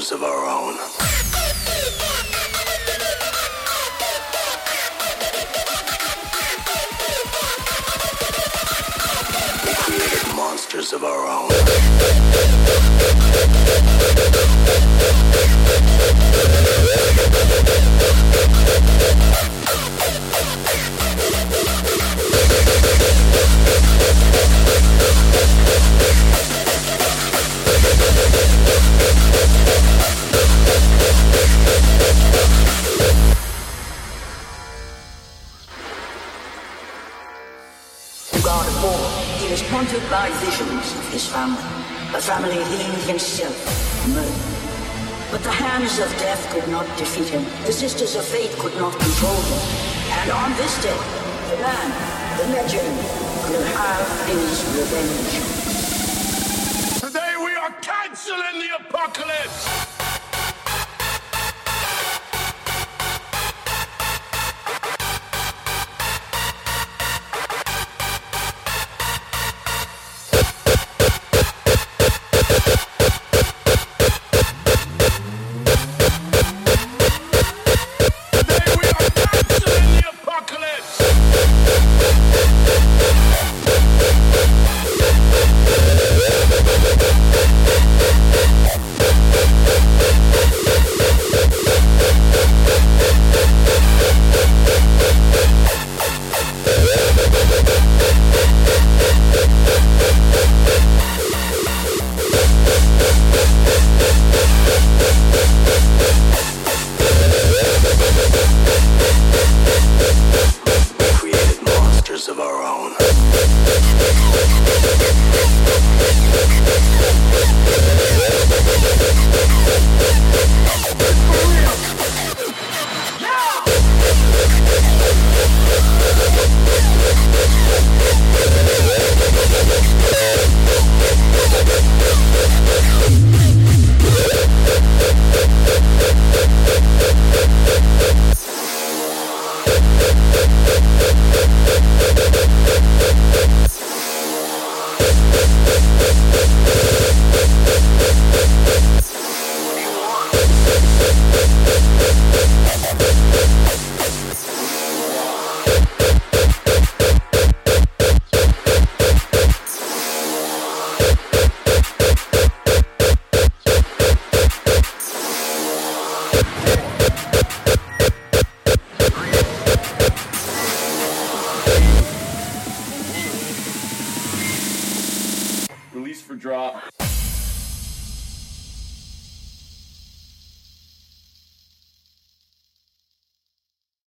monsters of our own. We created monsters of our own. God of war, he was haunted by visions of his family, a family he himself murdered. But the hands of death could not defeat him, the sisters of fate could not control him, and on this day, the man, the legend, will have his revenge. Today we are canceling the apocalypse! Of our own. Release for drop.